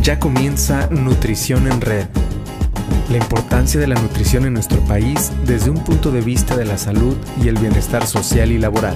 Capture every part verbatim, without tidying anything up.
Ya comienza Nutrición en Red. La importancia de la nutrición en nuestro país desde un punto de vista de la salud y el bienestar social y laboral.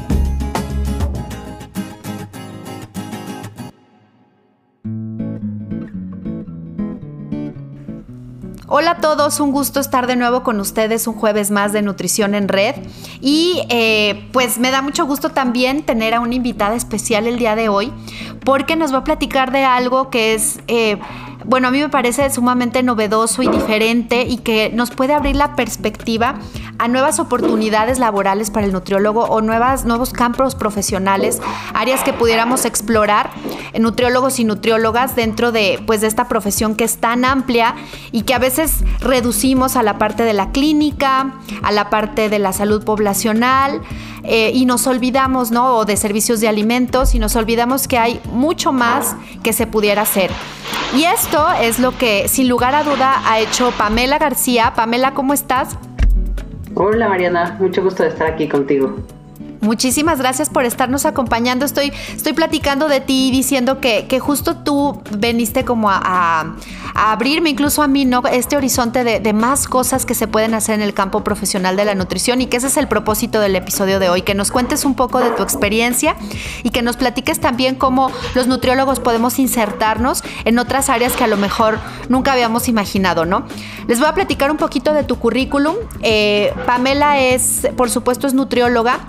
Hola a todos, un gusto estar de nuevo con ustedes un jueves más de Nutrición en Red y eh, pues me da mucho gusto también tener a una invitada especial el día de hoy porque nos va a platicar de algo que es, eh, bueno, a mí me parece sumamente novedoso y diferente y que nos puede abrir la perspectiva a nuevas oportunidades laborales para el nutriólogo o nuevas, nuevos campos profesionales, áreas que pudiéramos explorar, eh, nutriólogos y nutriólogas dentro de, pues, de esta profesión que es tan amplia y que a veces reducimos a la parte de la clínica, a la parte de la salud poblacional eh, y nos olvidamos, ¿no? O de servicios de alimentos y nos olvidamos que hay mucho más que se pudiera hacer. Y esto es lo que, sin lugar a duda, ha hecho Pamela García. Pamela, ¿cómo estás? Hola Mariana, mucho gusto de estar aquí contigo. Muchísimas gracias por estarnos acompañando. Estoy, estoy platicando de ti y diciendo que, que justo tú veniste como a, a, a abrirme, incluso a mí, ¿no? Este horizonte de, de más cosas que se pueden hacer en el campo profesional de la nutrición y que ese es el propósito del episodio de hoy, que nos cuentes un poco de tu experiencia y que nos platiques también cómo los nutriólogos podemos insertarnos en otras áreas que a lo mejor nunca habíamos imaginado, ¿no? Les voy a platicar un poquito de tu currículum. Eh, Pamela es, por supuesto, es nutrióloga.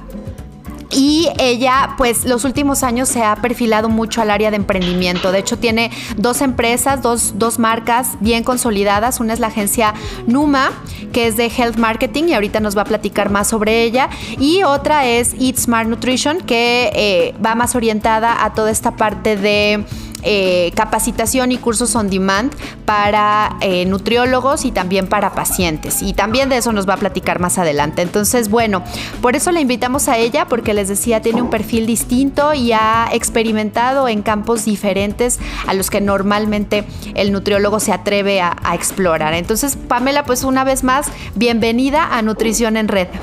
Y ella, pues, los últimos años se ha perfilado mucho al área de emprendimiento. De hecho, tiene dos empresas, dos, dos marcas bien consolidadas. Una es la agencia Numa, que es de Health Marketing, y ahorita nos va a platicar más sobre ella. Y otra es Eat Smart Nutrition, que eh, va más orientada a toda esta parte de Eh, capacitación y cursos on demand para eh, nutriólogos y también para pacientes, y también de eso nos va a platicar más adelante. Entonces, bueno, por eso la invitamos a ella, porque les decía, tiene un perfil distinto y ha experimentado en campos diferentes a los que normalmente el nutriólogo se atreve a, a explorar. Entonces, Pamela, pues una vez más, bienvenida a Nutrición en Red.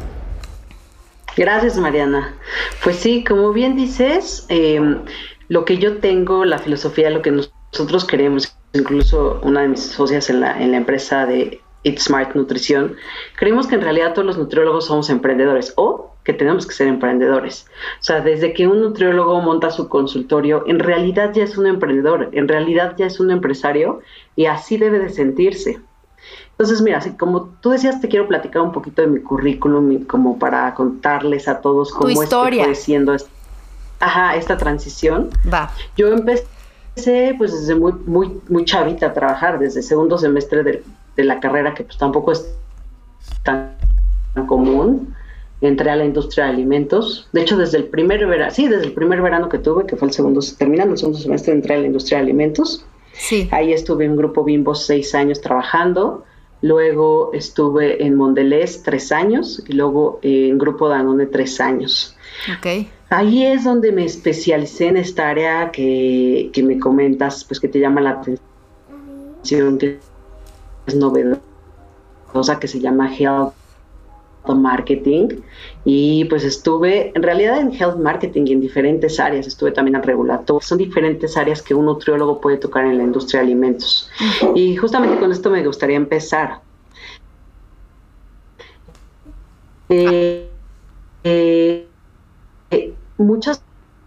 Gracias, Mariana. Pues sí, como bien dices, eh, lo que yo tengo, la filosofía, lo que nosotros queremos, incluso una de mis socias en la, en la empresa de Eat Smart Nutrición, creemos que en realidad todos los nutriólogos somos emprendedores o que tenemos que ser emprendedores. O sea, desde que un nutriólogo monta su consultorio, en realidad ya es un emprendedor, en realidad ya es un empresario y así debe de sentirse. Entonces, mira, así como tú decías, te quiero platicar un poquito de mi currículum y como para contarles a todos cómo es que fue siendo esta, ajá, esta transición. Va. Yo empecé pues desde muy, muy, muy chavita a trabajar, desde segundo semestre de, de la carrera, que pues tampoco es tan común. Entré a la industria de alimentos. De hecho, desde el primer verano, sí, desde el primer verano que tuve, que fue el segundo, terminando el segundo semestre, entré a la industria de alimentos. Sí. Ahí estuve en Grupo Bimbo seis años trabajando. Luego estuve en Mondelez tres años y luego en Grupo Danone tres años. Okay. Ahí es donde me especialicé en esta área que, que me comentas, pues que te llama la atención, que es novedosa, que se llama Health Marketing. Y pues estuve en realidad en Health Marketing y en diferentes áreas. Estuve también en regulatorio. Son diferentes áreas que un nutriólogo puede tocar en la industria de alimentos. Uh-huh. Y justamente con esto me gustaría empezar. Eh, eh, eh, muchas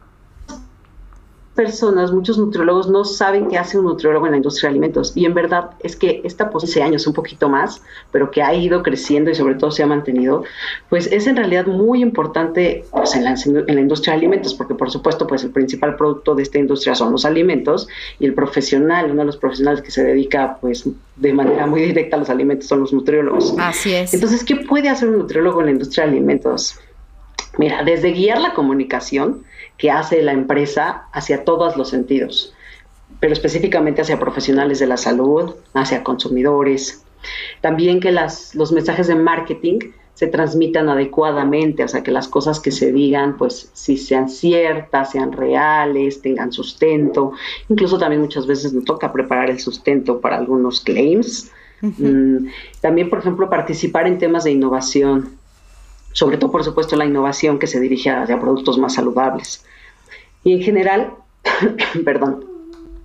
personas, muchos nutriólogos no saben qué hace un nutriólogo en la industria de alimentos, y en verdad es que esta posición, años, un poquito más, pero que ha ido creciendo y sobre todo se ha mantenido, pues es en realidad muy importante, pues, en, la, en la industria de alimentos, porque por supuesto pues el principal producto de esta industria son los alimentos, y el profesional, uno de los profesionales que se dedica pues de manera muy directa a los alimentos son los nutriólogos. Así es. Entonces, ¿qué puede hacer un nutriólogo en la industria de alimentos? Mira, desde guiar la comunicación que hace la empresa hacia todos los sentidos, pero específicamente hacia profesionales de la salud, hacia consumidores. También que las, los mensajes de marketing se transmitan adecuadamente, o sea, que las cosas que se digan, pues sí sean ciertas, sean reales, tengan sustento. Incluso también muchas veces nos toca preparar el sustento para algunos claims. Uh-huh. Mm, también, por ejemplo, participar en temas de innovación, sobre todo, por supuesto, la innovación que se dirige hacia productos más saludables. Y en general, perdón,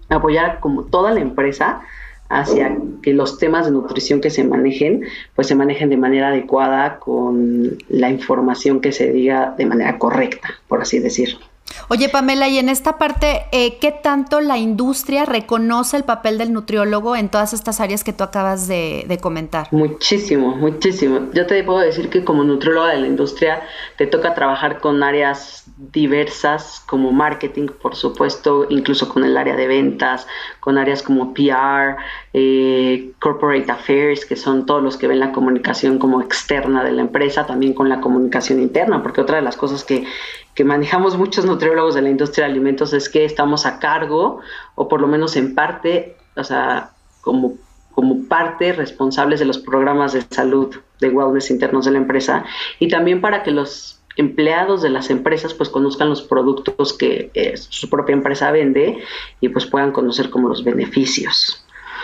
apoyar como toda la empresa hacia que los temas de nutrición que se manejen, pues se manejen de manera adecuada con la información que se diga de manera correcta, por así decirlo. Oye, Pamela, y en esta parte, eh, ¿qué tanto la industria reconoce el papel del nutriólogo en todas estas áreas que tú acabas de, de comentar? Muchísimo, muchísimo. Yo te puedo decir que como nutrióloga de la industria te toca trabajar con áreas diversas como marketing, por supuesto, incluso con el área de ventas, con áreas como P R, eh, corporate affairs, que son todos los que ven la comunicación como externa de la empresa, también con la comunicación interna, porque otra de las cosas que que manejamos muchos nutriólogos de la industria de alimentos es que estamos a cargo, o por lo menos en parte, o sea, como, como parte responsables de los programas de salud, de wellness internos de la empresa, y también para que los empleados de las empresas pues conozcan los productos que eh, su propia empresa vende y pues puedan conocer como los beneficios.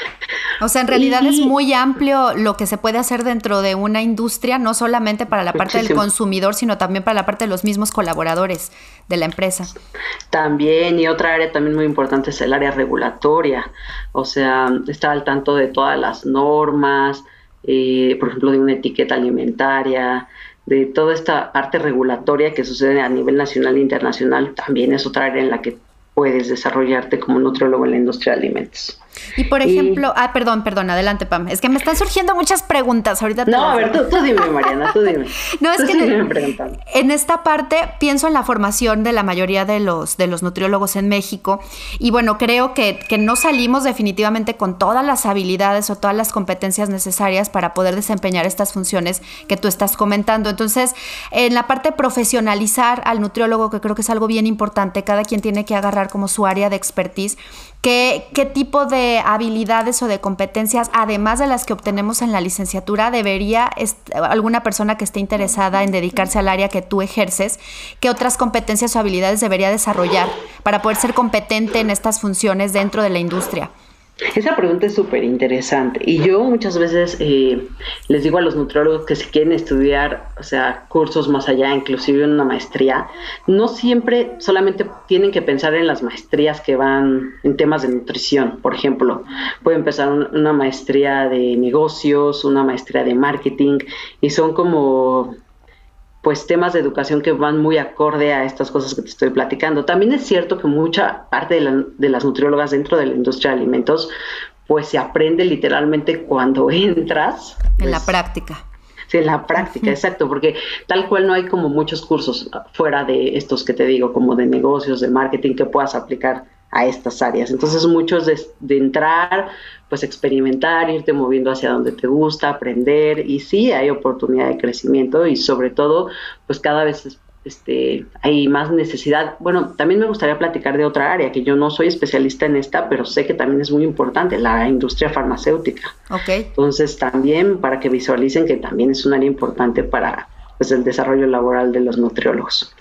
O sea, en realidad y, es muy amplio lo que se puede hacer dentro de una industria, no solamente para la parte muchísimo. del consumidor, sino también para la parte de los mismos colaboradores de la empresa. También, y otra área también muy importante es el área regulatoria, o sea, estar al tanto de todas las normas, eh, por ejemplo, de una etiqueta alimentaria, de toda esta parte regulatoria que sucede a nivel nacional e internacional, también es otra área en la que puedes desarrollarte como nutriólogo en la industria de alimentos. Y por ejemplo, y, ah, perdón, perdón, adelante, Pam. Es que me están surgiendo muchas preguntas ahorita. Te no, a ver, tú, tú dime, Mariana, tú dime. No, es tú que en, en esta parte pienso en la formación de la mayoría de los, de los nutriólogos en México y bueno, creo que, que no salimos definitivamente con todas las habilidades o todas las competencias necesarias para poder desempeñar estas funciones que tú estás comentando. Entonces, en la parte de profesionalizar al nutriólogo, que creo que es algo bien importante, cada quien tiene que agarrar como su área de expertise. ¿Qué, qué tipo de habilidades o de competencias, además de las que obtenemos en la licenciatura, debería est- alguna persona que esté interesada en dedicarse al área que tú ejerces, qué otras competencias o habilidades debería desarrollar para poder ser competente en estas funciones dentro de la industria? Esa pregunta es súper interesante y yo muchas veces eh, les digo a los nutriólogos que si quieren estudiar, o sea, cursos más allá, inclusive una maestría, no siempre solamente tienen que pensar en las maestrías que van en temas de nutrición. Por ejemplo, pueden empezar un, una maestría de negocios, una maestría de marketing y son como pues temas de educación que van muy acorde a estas cosas que te estoy platicando. También es cierto que mucha parte de, la, de las nutriólogas dentro de la industria de alimentos, pues se aprende literalmente cuando entras. En pues, la práctica. Sí, en la práctica, uh-huh. Exacto, porque tal cual no hay como muchos cursos fuera de estos que te digo, como de negocios, de marketing, que puedas aplicar a estas áreas. Entonces muchos de, de entrar, pues experimentar, irte moviendo hacia donde te gusta, aprender, y sí hay oportunidad de crecimiento y sobre todo pues cada vez este, hay más necesidad. Bueno, también me gustaría platicar de otra área, que yo no soy especialista en esta, pero sé que también es muy importante, la industria farmacéutica. Okay. Entonces también para que visualicen que también es un área importante para pues, el desarrollo laboral de los nutriólogos.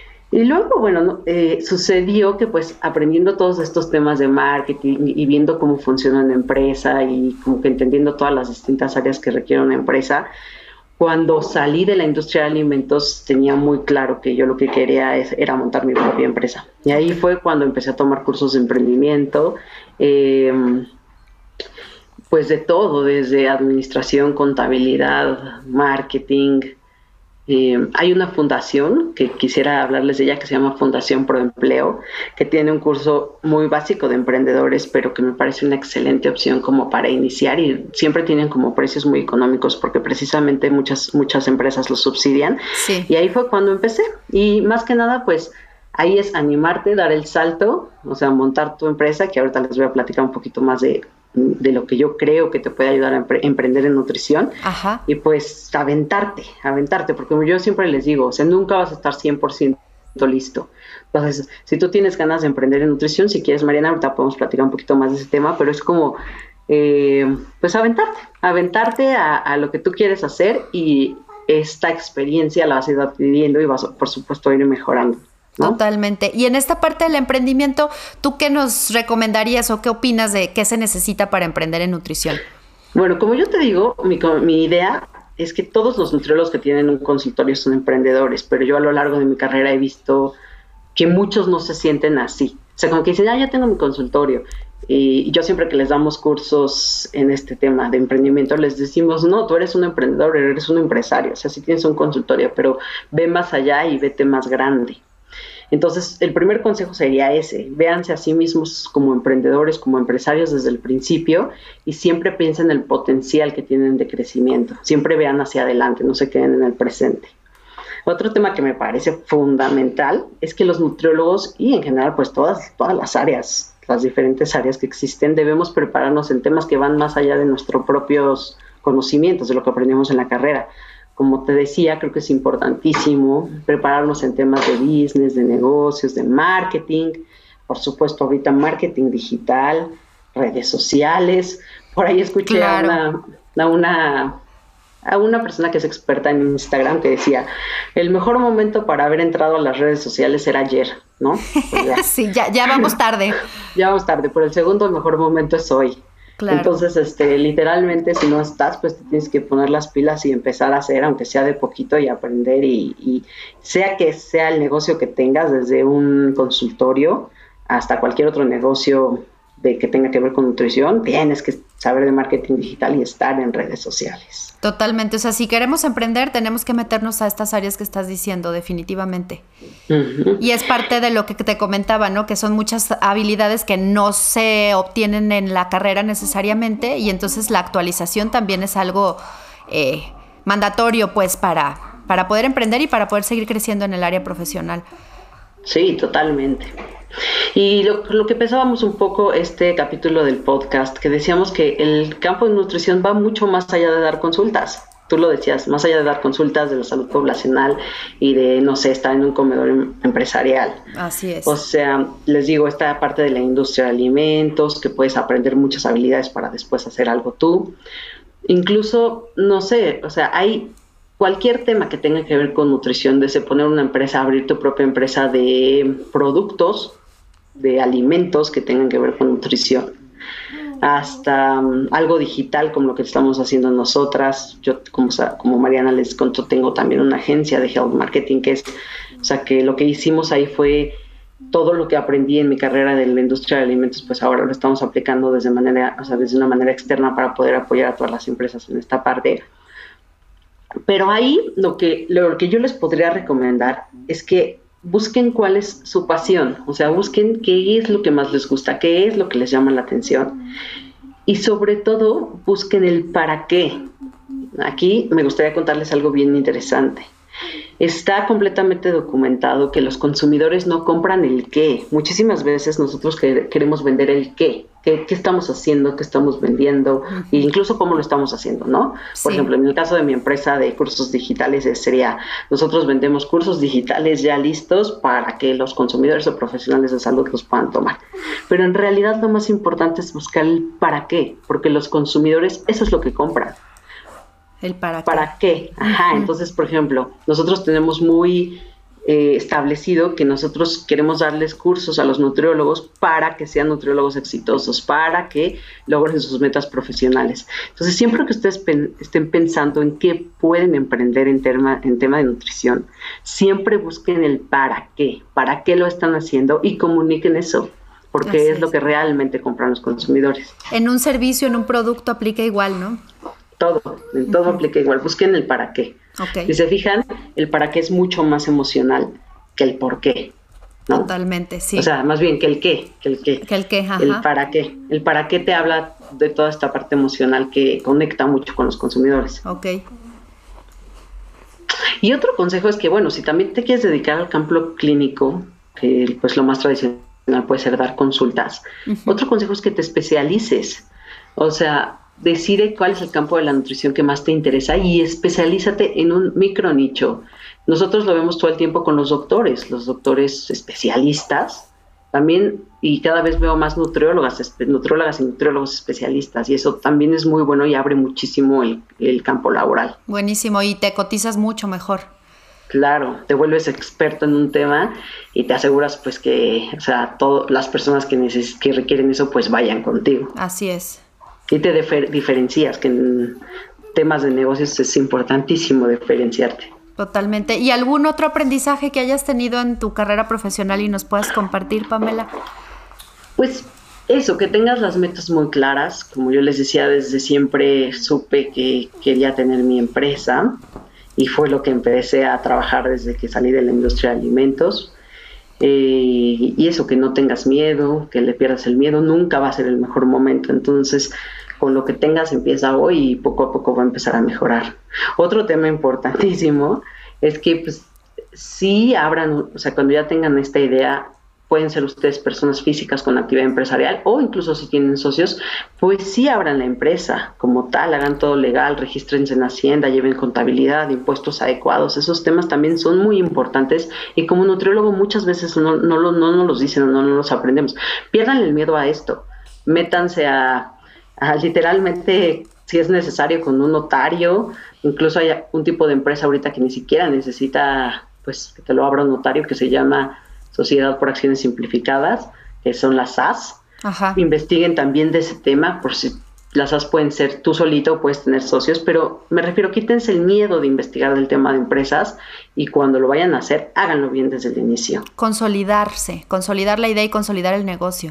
Y luego, bueno, ¿no? eh, sucedió que pues aprendiendo todos estos temas de marketing y viendo cómo funciona una empresa y como que entendiendo todas las distintas áreas que requiere una empresa, cuando salí de la industria de alimentos tenía muy claro que yo lo que quería es, era montar mi propia empresa. Y ahí fue cuando empecé a tomar cursos de emprendimiento, eh, pues de todo, desde administración, contabilidad, marketing. Eh, hay una fundación que quisiera hablarles de ella que se llama Fundación Proempleo, que tiene un curso muy básico de emprendedores, pero que me parece una excelente opción como para iniciar y siempre tienen como precios muy económicos porque precisamente muchas, muchas empresas los subsidian. Sí. Y ahí fue cuando empecé y más que nada pues ahí es animarte, dar el salto, o sea, montar tu empresa, que ahorita les voy a platicar un poquito más de de lo que yo creo que te puede ayudar a empre- emprender en nutrición. Ajá. Y pues aventarte, aventarte, porque como yo siempre les digo, o sea, nunca vas a estar cien por ciento listo. Entonces, si tú tienes ganas de emprender en nutrición, si quieres, Mariana, ahorita podemos platicar un poquito más de ese tema, pero es como, eh, pues aventarte, aventarte a, a lo que tú quieres hacer y esta experiencia la vas a ir adquiriendo y vas, por supuesto, a ir mejorando, ¿no? Totalmente. Y en esta parte del emprendimiento, ¿tú qué nos recomendarías o qué opinas de qué se necesita para emprender en nutrición? Bueno, como yo te digo, mi, mi idea es que todos los nutriólogos que tienen un consultorio son emprendedores, pero yo a lo largo de mi carrera he visto que muchos no se sienten así. O sea, como que dicen, ah, ya tengo mi consultorio. Y yo siempre que les damos cursos en este tema de emprendimiento, les decimos, no, tú eres un emprendedor, eres un empresario, o sea, sí tienes un consultorio, pero ve más allá y vete más grande. Entonces, el primer consejo sería ese, véanse a sí mismos como emprendedores, como empresarios desde el principio y siempre piensen en el potencial que tienen de crecimiento, siempre vean hacia adelante, no se queden en el presente. Otro tema que me parece fundamental es que los nutriólogos y en general pues todas, todas las áreas, las diferentes áreas que existen, debemos prepararnos en temas que van más allá de nuestros propios conocimientos, de lo que aprendemos en la carrera. Como te decía, creo que es importantísimo prepararnos en temas de business, de negocios, de marketing, por supuesto ahorita marketing digital, redes sociales. Por ahí escuché claro. a, una, a, una, a una persona que es experta en Instagram que decía, el mejor momento para haber entrado a las redes sociales era ayer, ¿no? Pues ya. Sí, ya, ya vamos tarde. Ya vamos tarde, pero el segundo mejor momento es hoy. Claro. Entonces, este, literalmente, si no estás, pues te tienes que poner las pilas y empezar a hacer, aunque sea de poquito, y aprender, y, y sea que sea el negocio que tengas, desde un consultorio hasta cualquier otro negocio de que tenga que ver con nutrición, tienes que saber de marketing digital y estar en redes sociales. Totalmente, o sea, si queremos emprender, tenemos que meternos a estas áreas que estás diciendo, definitivamente. Uh-huh. Y es parte de lo que te comentaba, ¿no? Que son muchas habilidades que no se obtienen en la carrera necesariamente, y entonces la actualización también es algo eh, mandatorio, pues, para, para poder emprender y para poder seguir creciendo en el área profesional. Sí, totalmente. Y lo, lo que pensábamos un poco este capítulo del podcast, que decíamos que el campo de nutrición va mucho más allá de dar consultas. Tú lo decías, más allá de dar consultas de la salud poblacional y de, no sé, estar en un comedor em- empresarial. Así es. O sea, les digo, esta parte de la industria de alimentos, que puedes aprender muchas habilidades para después hacer algo tú. Incluso, no sé, o sea, hay cualquier tema que tenga que ver con nutrición, desde poner una empresa, abrir tu propia empresa de productos, de alimentos que tengan que ver con nutrición, hasta um, algo digital como lo que estamos haciendo nosotras. Yo, como, como Mariana les contó, tengo también una agencia de health marketing, que es, o sea, que lo que hicimos ahí fue todo lo que aprendí en mi carrera de la industria de alimentos, pues ahora lo estamos aplicando desde manera, o sea, desde una manera externa para poder apoyar a todas las empresas en esta parte. Pero ahí lo que, lo que yo les podría recomendar es que busquen cuál es su pasión, o sea, busquen qué es lo que más les gusta, qué es lo que les llama la atención, y sobre todo busquen el para qué. Aquí me gustaría contarles algo bien interesante. Está completamente documentado que los consumidores no compran el qué. Muchísimas veces nosotros que, queremos vender el qué. ¿Qué, qué estamos haciendo? ¿Qué estamos vendiendo? Uh-huh. E incluso cómo lo estamos haciendo, ¿no? Por sí. ejemplo, en el caso de mi empresa de cursos digitales, sería, nosotros vendemos cursos digitales ya listos para que los consumidores o profesionales de salud los puedan tomar. Pero en realidad lo más importante es buscar el para qué, porque los consumidores, eso es lo que compran. El para qué. ¿Para qué? Ajá, uh-huh. Entonces, por ejemplo, nosotros tenemos muy eh, establecido que nosotros queremos darles cursos a los nutriólogos para que sean nutriólogos exitosos, para que logren sus metas profesionales. Entonces, siempre que ustedes pen- estén pensando en qué pueden emprender en tema, en tema de nutrición, siempre busquen el para qué, para qué lo están haciendo y comuniquen eso, porque es, es lo que realmente compran los consumidores. En un servicio, en un producto aplica igual, ¿no? Todo, en todo uh-huh. aplica igual. Busquen el para qué. Okay. Si se fijan, el para qué es mucho más emocional que el por qué, ¿no? Totalmente, sí. O sea, más bien que el qué, que el qué. Que el qué, ajá. El para qué. El para qué te habla de toda esta parte emocional que conecta mucho con los consumidores. Ok. Y otro consejo es que, bueno, si también te quieres dedicar al campo clínico, que pues lo más tradicional puede ser dar consultas, uh-huh. otro consejo es que te especialices. O sea, decide cuál es el campo de la nutrición que más te interesa y especialízate en un micro nicho. Nosotros lo vemos todo el tiempo con los doctores, los doctores especialistas también, y cada vez veo más nutriólogas, nutriólogas y nutriólogos especialistas, y eso también es muy bueno y abre muchísimo el, el campo laboral. Buenísimo, y te cotizas mucho mejor. Claro, te vuelves experto en un tema y te aseguras pues que, o sea, todas las personas que, neces- que requieren eso pues vayan contigo. Así es. Y te defer- diferencias, que en temas de negocios es importantísimo diferenciarte. Totalmente. ¿Y algún otro aprendizaje que hayas tenido en tu carrera profesional y nos puedas compartir, Pamela? Pues Eso, que tengas las metas muy claras. Como yo les decía, desde siempre supe que quería tener mi empresa y fue lo que empecé a trabajar desde que salí de la industria de alimentos. Eh, y eso, que no tengas miedo, que le pierdas el miedo, nunca va a ser el mejor momento. Entonces, con lo que tengas empieza hoy y poco a poco va a empezar a mejorar. Otro tema importantísimo es que pues sí abran, o sea, cuando ya tengan esta idea, pueden ser ustedes personas físicas con actividad empresarial o incluso si tienen socios, pues sí abran la empresa como tal, hagan todo legal, regístrense en Hacienda, lleven contabilidad, impuestos adecuados. Esos temas también son muy importantes y como nutriólogo muchas veces no, no, no, no nos los dicen o no, no los aprendemos. Pierdan el miedo a esto, métanse a, a literalmente, si es necesario, con un notario. Incluso hay un tipo de empresa ahorita que ni siquiera necesita pues que te lo abra un notario, que se llama Sociedad por Acciones Simplificadas, que son las S A S. Ajá. Investiguen también de ese tema, por si las S A S pueden ser tú solito o puedes tener socios, pero me refiero, quítense el miedo de investigar del tema de empresas y cuando lo vayan a hacer, háganlo bien desde el inicio. Consolidarse, consolidar la idea y consolidar el negocio.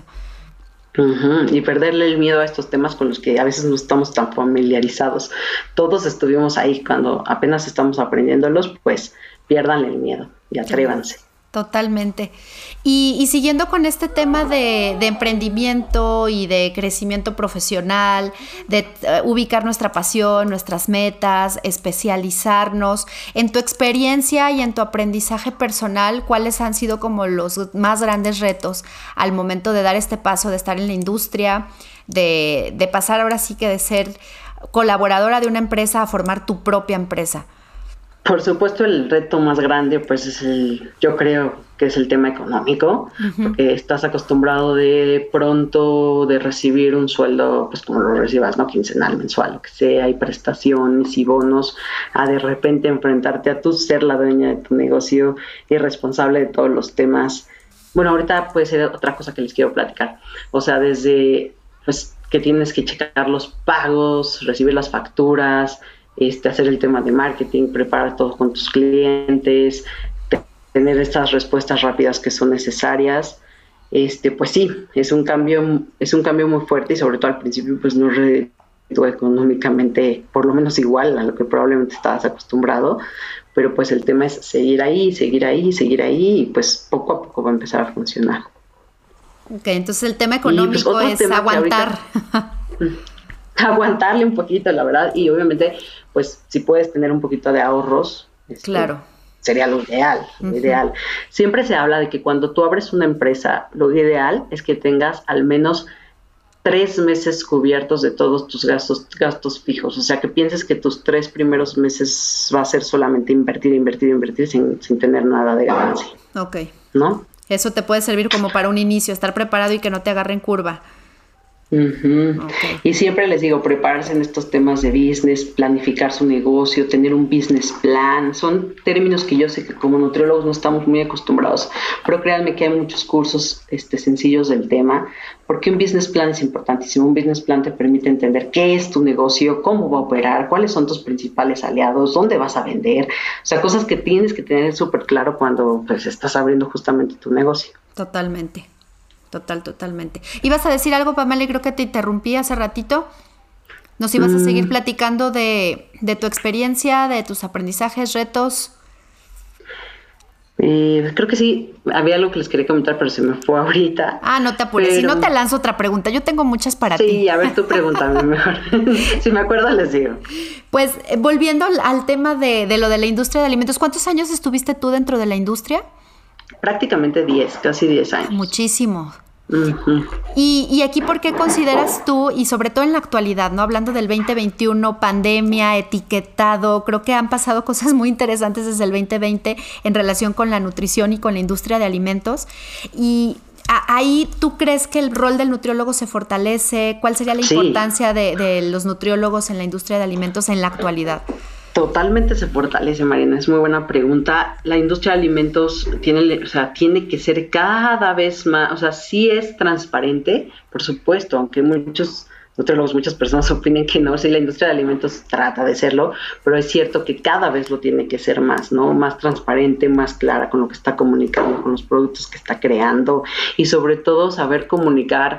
Uh-huh. Y perderle el miedo a estos temas con los que a veces no estamos tan familiarizados. Todos estuvimos ahí cuando apenas estamos aprendiéndolos, pues piérdanle el miedo y atrévanse. Totalmente. Y, y siguiendo con este tema de, de emprendimiento y de crecimiento profesional, de uh, ubicar nuestra pasión, nuestras metas, especializarnos, en tu experiencia y en tu aprendizaje personal, ¿cuáles han sido como los más grandes retos al momento de dar este paso, de estar en la industria, de, de pasar ahora sí que de ser colaboradora de una empresa a formar tu propia empresa? Por supuesto, el reto más grande, pues es el, yo creo que es el tema económico, uh-huh. porque estás acostumbrado de pronto de recibir un sueldo, pues como lo recibas, ¿no? Quincenal, mensual, lo que sea, hay prestaciones y bonos, a de repente enfrentarte a tú ser la dueña de tu negocio y responsable de todos los temas. Bueno, ahorita puede ser otra cosa que les quiero platicar, o sea, desde, pues, que tienes que checar los pagos, recibir las facturas, Este, hacer el tema de marketing, preparar todo con tus clientes, te, tener estas respuestas rápidas que son necesarias. Este, pues sí, es un cambio, es un cambio muy fuerte y sobre todo al principio pues no reditúa económicamente, por lo menos igual a lo que probablemente estabas acostumbrado, pero pues el tema es seguir ahí, seguir ahí, seguir ahí y pues poco a poco va a empezar a funcionar. Ok, entonces el tema económico pues, es aguantar. Aguantarle un poquito, la verdad, y obviamente, pues, si puedes tener un poquito de ahorros, claro, sería lo ideal, lo uh-huh. ideal. Siempre se habla de que cuando tú abres una empresa, lo ideal es que tengas al menos tres meses cubiertos de todos tus gastos, gastos fijos, o sea, que pienses que tus tres primeros meses va a ser solamente invertir, invertir, invertir sin, sin tener nada de ganancia. Ok. ¿No? Eso te puede servir como para un inicio, estar preparado y que no te agarre en curva. Uh-huh. Okay. Y siempre les digo, prepararse en estos temas de business, planificar su negocio, tener un business plan, son términos que yo sé que como nutriólogos no estamos muy acostumbrados, pero créanme que hay muchos cursos este, sencillos del tema, porque un business plan es importantísimo. Un business plan te permite entender qué es tu negocio, cómo va a operar, cuáles son tus principales aliados, dónde vas a vender, o sea, cosas que tienes que tener súper claro cuando pues estás abriendo justamente tu negocio. Totalmente. Total, totalmente. ¿Ibas a decir algo, Pamela? Creo que te interrumpí hace ratito. ¿Nos ibas mm. a seguir platicando de, de tu experiencia, de tus aprendizajes, retos? Eh, creo que sí. Había algo que les quería comentar, pero se me fue ahorita. Ah, no te apures. Pero... si no te lanzo otra pregunta. Yo tengo muchas para sí, ti. Sí, a ver, tú pregúntame mejor. Si me acuerdo, les digo. Pues, eh, volviendo al, al tema de, de lo de la industria de alimentos, ¿cuántos años estuviste tú dentro de la industria? Prácticamente diez, casi diez años. Muchísimo. Uh-huh. Y, y aquí, ¿por qué consideras tú, y sobre todo en la actualidad, ¿no? Hablando del veinte veintiuno, pandemia, etiquetado, creo que han pasado cosas muy interesantes desde el veinte veinte en relación con la nutrición y con la industria de alimentos. Y a, ahí, ¿tú crees que el rol del nutriólogo se fortalece? ¿Cuál sería la sí. importancia de, de los nutriólogos en la industria de alimentos en la actualidad? Totalmente se fortalece, Mariana, es muy buena pregunta. La industria de alimentos tiene, o sea, tiene que ser cada vez más, o sea, sí es transparente, por supuesto, aunque muchos nutriólogos, muchas personas opinen que no, sí, la industria de alimentos trata de serlo, pero es cierto que cada vez lo tiene que ser más, ¿no? Más transparente, más clara con lo que está comunicando, con los productos que está creando y sobre todo saber comunicar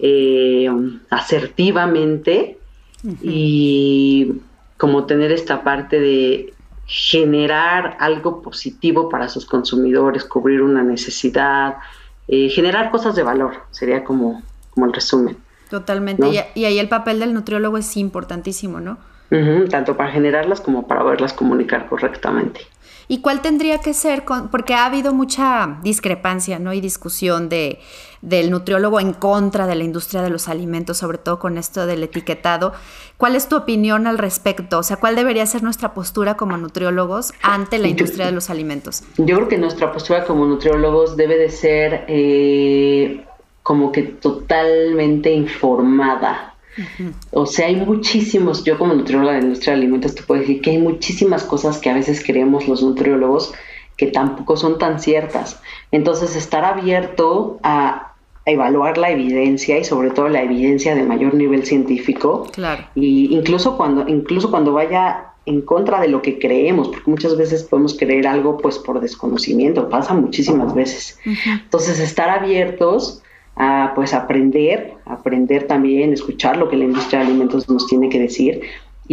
eh, asertivamente uh-huh. y como tener esta parte de generar algo positivo para sus consumidores, cubrir una necesidad, eh, generar cosas de valor, sería como, como el resumen. Totalmente, ¿no? y, y ahí el papel del nutriólogo es importantísimo, ¿no? Uh-huh, tanto para generarlas como para poderlas comunicar correctamente. ¿Y cuál tendría que ser? Con, porque ha habido mucha discrepancia, ¿no? Y discusión de, del nutriólogo en contra de la industria de los alimentos, sobre todo con esto del etiquetado. ¿Cuál es tu opinión al respecto? O sea, ¿cuál debería ser nuestra postura como nutriólogos ante la industria de los alimentos? Yo creo que nuestra postura como nutriólogos debe de ser eh, como que totalmente informada. Uh-huh. O sea, hay muchísimos, yo como nutrióloga de la industria de alimentos te puedo decir que hay muchísimas cosas que a veces creemos los nutriólogos que tampoco son tan ciertas. Entonces, estar abierto a evaluar la evidencia y sobre todo la evidencia de mayor nivel científico. Claro. Y incluso cuando, incluso cuando vaya en contra de lo que creemos, porque muchas veces podemos creer algo pues por desconocimiento, pasa muchísimas veces. Uh-huh. Entonces, estar abiertos a pues aprender, aprender también, escuchar lo que la industria de alimentos nos tiene que decir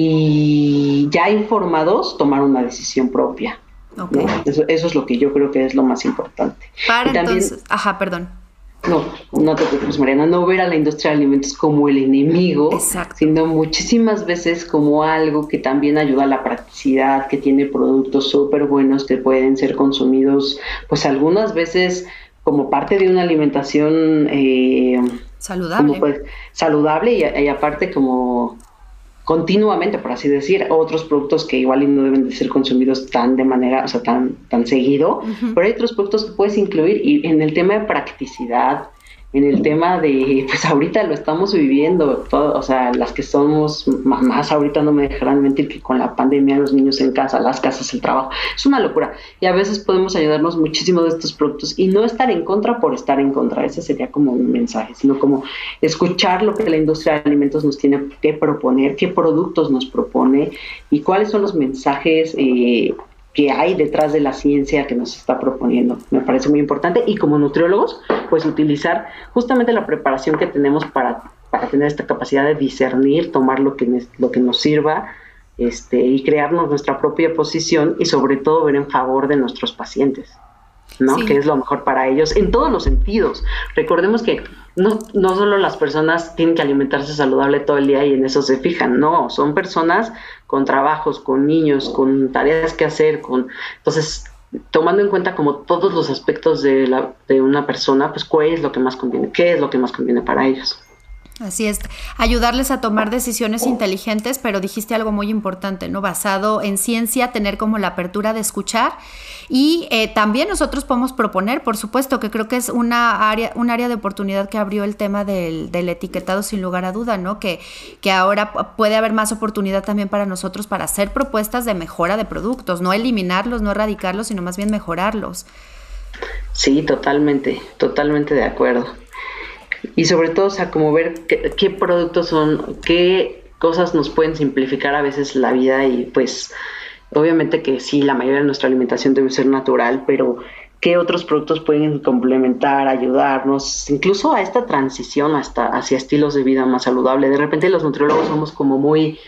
y ya informados tomar una decisión propia. Okay. ¿No? Eso, eso es lo que yo creo que es lo más importante. Para y también, entonces, ajá, perdón. No, no te preocupes, Mariana, no ver a la industria de alimentos como el enemigo, exacto, sino muchísimas veces como algo que también ayuda a la practicidad, que tiene productos súper buenos que pueden ser consumidos, pues algunas veces como parte de una alimentación eh, saludable, como pues, saludable y, y aparte como continuamente, por así decir, otros productos que igual no deben de ser consumidos tan de manera, o sea, tan, tan seguido, uh-huh. pero hay otros productos que puedes incluir y en el tema de practicidad, en el tema de, pues ahorita lo estamos viviendo, todo, o sea, las que somos mamás ahorita no me dejarán mentir que con la pandemia los niños en casa, las casas, el trabajo, es una locura y a veces podemos ayudarnos muchísimo de estos productos y no estar en contra por estar en contra, ese sería como un mensaje, sino como escuchar lo que la industria de alimentos nos tiene que proponer, qué productos nos propone y cuáles son los mensajes eh, que hay detrás de la ciencia que nos está proponiendo. Me parece muy importante y como nutriólogos, pues utilizar justamente la preparación que tenemos para, para tener esta capacidad de discernir, tomar lo que, lo que nos sirva este, y crearnos nuestra propia posición y sobre todo ver en favor de nuestros pacientes, ¿no? Sí. Que es lo mejor para ellos en todos los sentidos. Recordemos que no, no solo las personas tienen que alimentarse saludable todo el día y en eso se fijan, no, son personas con trabajos, con niños, con tareas que hacer, con entonces tomando en cuenta como todos los aspectos de, la, de una persona, pues cuál es lo que más conviene, qué es lo que más conviene para ellos. Así es, ayudarles a tomar decisiones inteligentes, pero dijiste algo muy importante, ¿no? Basado en ciencia, tener como la apertura de escuchar y eh, también nosotros podemos proponer, por supuesto, que creo que es una área, un área de oportunidad que abrió el tema del, del etiquetado sin lugar a duda, ¿no? Que, que ahora puede haber más oportunidad también para nosotros para hacer propuestas de mejora de productos, no eliminarlos, no erradicarlos, sino más bien mejorarlos. Sí, totalmente, totalmente de acuerdo. Y sobre todo, o sea, como ver qué, qué productos son, qué cosas nos pueden simplificar a veces la vida y pues obviamente que sí, la mayoría de nuestra alimentación debe ser natural, pero qué otros productos pueden complementar, ayudarnos, incluso a esta transición hasta hacia estilos de vida más saludables. De repente los nutriólogos somos como muy,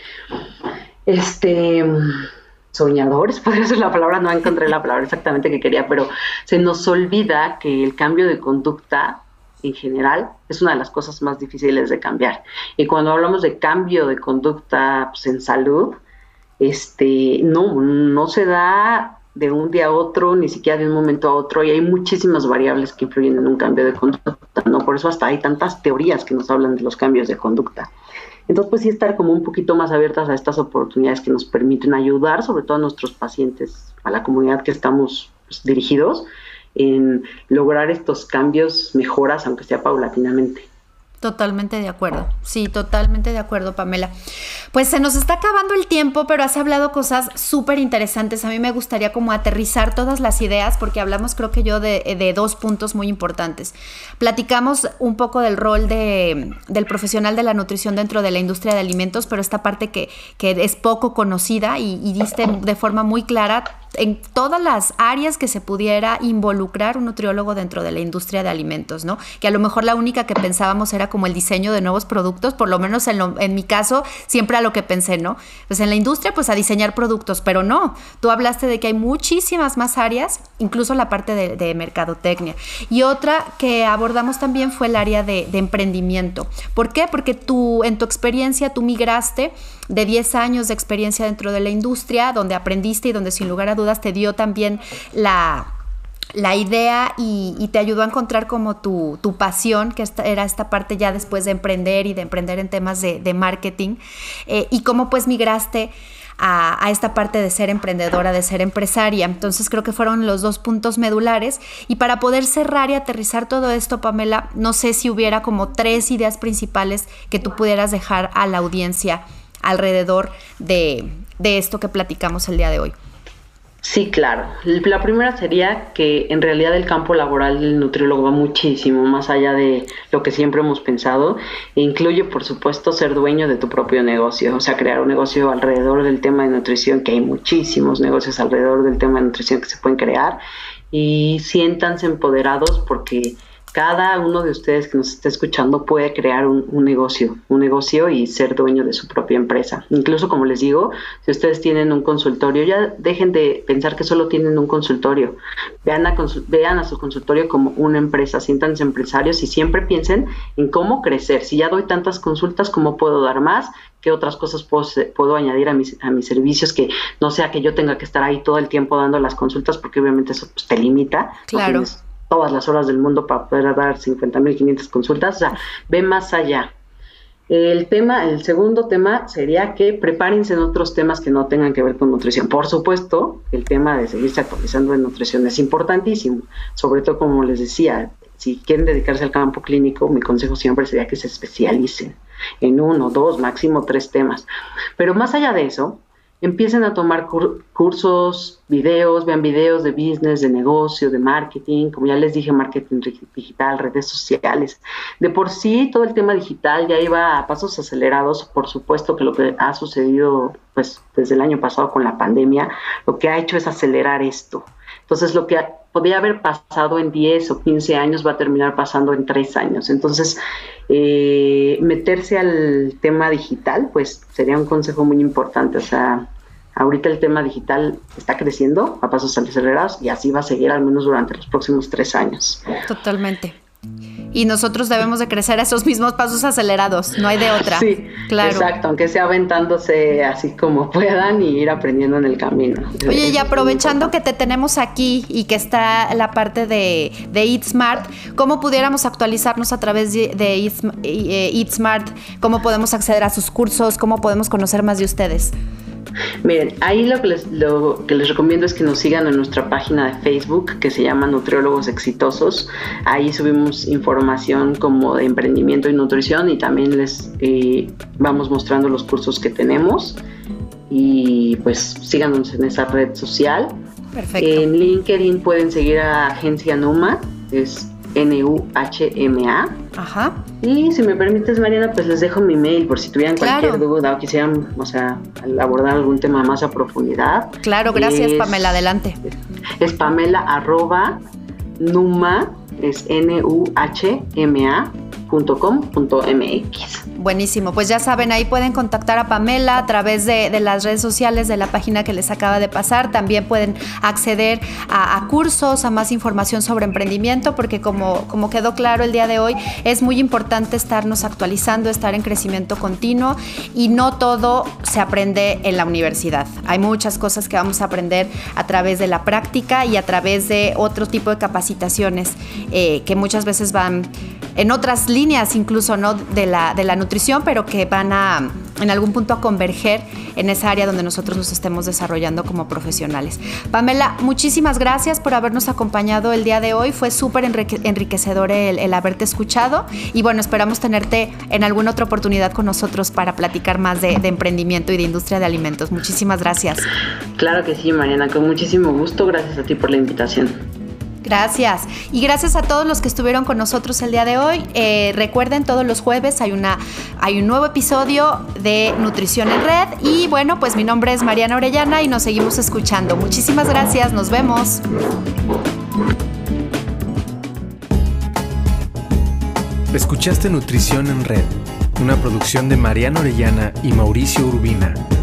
este... soñadores, podría ser la palabra, no encontré la palabra exactamente que quería, pero se nos olvida que el cambio de conducta en general es una de las cosas más difíciles de cambiar. Y cuando hablamos de cambio de conducta pues, en salud, este, no, no se da de un día a otro, ni siquiera de un momento a otro, y hay muchísimas variables que influyen en un cambio de conducta, ¿no? Por eso hasta hay tantas teorías que nos hablan de los cambios de conducta. Entonces, pues sí estar como un poquito más abiertas a estas oportunidades que nos permiten ayudar, sobre todo a nuestros pacientes, a la comunidad que estamos pues, dirigidos, en lograr estos cambios, mejoras, aunque sea paulatinamente. Totalmente de acuerdo, sí, totalmente de acuerdo, Pamela. Pues se nos está acabando el tiempo, pero has hablado cosas súper interesantes. A mí me gustaría como aterrizar todas las ideas, porque hablamos, creo que yo, de, de dos puntos muy importantes. Platicamos un poco del rol de, del profesional de la nutrición dentro de la industria de alimentos, pero esta parte que, que es poco conocida y, y diste de forma muy clara en todas las áreas que se pudiera involucrar un nutriólogo dentro de la industria de alimentos, ¿no? Que a lo mejor la única que pensábamos era como el diseño de nuevos productos, por lo menos en, lo, en mi caso, siempre a lo que pensé, ¿no? Pues en la industria, pues a diseñar productos, pero no, tú hablaste de que hay muchísimas más áreas, incluso la parte de, de mercadotecnia. Y otra que abordamos también fue el área de, de emprendimiento. ¿Por qué? Porque tú, en tu experiencia, tú migraste de diez años de experiencia dentro de la industria, donde aprendiste y donde sin lugar a dudas te dio también la... la idea y, y te ayudó a encontrar como tu, tu pasión, que esta, era esta parte ya después de emprender y de emprender en temas de, de marketing, eh, y cómo pues migraste a, a esta parte de ser emprendedora, de ser empresaria. Entonces creo que fueron los dos puntos medulares. Y para poder cerrar y aterrizar todo esto, Pamela, no sé si hubiera como tres ideas principales que tú pudieras dejar a la audiencia alrededor de, de esto que platicamos el día de hoy. Sí, claro. La primera sería que en realidad el campo laboral del nutriólogo va muchísimo más allá de lo que siempre hemos pensado e incluye, por supuesto, ser dueño de tu propio negocio, o sea, crear un negocio alrededor del tema de nutrición, que hay muchísimos negocios alrededor del tema de nutrición que se pueden crear, y siéntanse empoderados porque cada uno de ustedes que nos esté escuchando puede crear un, un negocio, un negocio y ser dueño de su propia empresa. Incluso, como les digo, si ustedes tienen un consultorio, ya dejen de pensar que solo tienen un consultorio. Vean a, vean a su consultorio como una empresa, siéntanse empresarios y siempre piensen en cómo crecer. Si ya doy tantas consultas, ¿cómo puedo dar más? ¿Qué otras cosas puedo, puedo añadir a mis, a mis servicios? Que no sea que yo tenga que estar ahí todo el tiempo dando las consultas, porque obviamente eso pues, te limita. Claro. No todas las horas del mundo para poder dar cincuenta mil quinientas consultas, o sea, ve más allá. El tema, el segundo tema sería que prepárense en otros temas que no tengan que ver con nutrición. Por supuesto, el tema de seguirse actualizando en nutrición es importantísimo, sobre todo como les decía, si quieren dedicarse al campo clínico, mi consejo siempre sería que se especialicen en uno, dos, máximo tres temas. Pero más allá de eso, empiecen a tomar cur- cursos, videos, vean videos de business, de negocio, de marketing, como ya les dije, marketing digital, redes sociales. De por sí, todo el tema digital ya iba a pasos acelerados. Por supuesto que lo que ha sucedido pues, desde el año pasado con la pandemia, lo que ha hecho es acelerar esto. Entonces, lo que podía haber pasado en diez o quince años va a terminar pasando en tres años. Entonces, eh, meterse al tema digital, pues sería un consejo muy importante. O sea, ahorita el tema digital está creciendo a pasos acelerados y así va a seguir al menos durante los próximos tres años. Totalmente. Y nosotros debemos de crecer a esos mismos pasos acelerados, no hay de otra. Sí, claro. Exacto, aunque sea aventándose así como puedan y ir aprendiendo en el camino. Oye, y aprovechando que te tenemos aquí y que está la parte de, de Eat Smart, ¿cómo pudiéramos actualizarnos a través de, de Eat, Eat Smart? ¿Cómo podemos acceder a sus cursos? ¿Cómo podemos conocer más de ustedes? Miren, ahí lo que, les, lo que les recomiendo es que nos sigan en nuestra página de Facebook que se llama Nutriólogos Exitosos. Ahí subimos información como de emprendimiento y nutrición y también les eh, vamos mostrando los cursos que tenemos y pues síganos en esa red social. Perfecto. En LinkedIn pueden seguir a Agencia Numa, es N U H M A. Ajá. Y si me permites, Mariana, pues les dejo mi mail por si tuvieran claro. cualquier duda o quisieran, o sea, abordar algún tema más a profundidad. Claro, gracias, es, Pamela, adelante. Es Pamela arroba Numa, es N U H M A punto com punto m x. Buenísimo, pues ya saben, ahí pueden contactar a Pamela a través de, de las redes sociales de la página que les acaba de pasar. También pueden acceder a, a cursos, a más información sobre emprendimiento, porque como, como quedó claro el día de hoy, es muy importante estarnos actualizando, estar en crecimiento continuo y no todo se aprende en la universidad. Hay muchas cosas que vamos a aprender a través de la práctica y a través de otro tipo de capacitaciones eh, que muchas veces van en otras líneas incluso, ¿no? de la, de la nutrición, pero que van a en algún punto a converger en esa área donde nosotros nos estemos desarrollando como profesionales. Pamela, muchísimas gracias por habernos acompañado el día de hoy. Fue súper enriquecedor el, el haberte escuchado y bueno, esperamos tenerte en alguna otra oportunidad con nosotros para platicar más de, de emprendimiento y de industria de alimentos. Muchísimas gracias. Claro que sí, Mariana, con muchísimo gusto. Gracias a ti por la invitación. Gracias. Y gracias a todos los que estuvieron con nosotros el día de hoy. Eh, recuerden, todos los jueves hay, una, hay un nuevo episodio de Nutrición en Red. Y bueno, pues mi nombre es Mariana Orellana y nos seguimos escuchando. Muchísimas gracias. Nos vemos. Escuchaste Nutrición en Red, una producción de Mariana Orellana y Mauricio Urbina.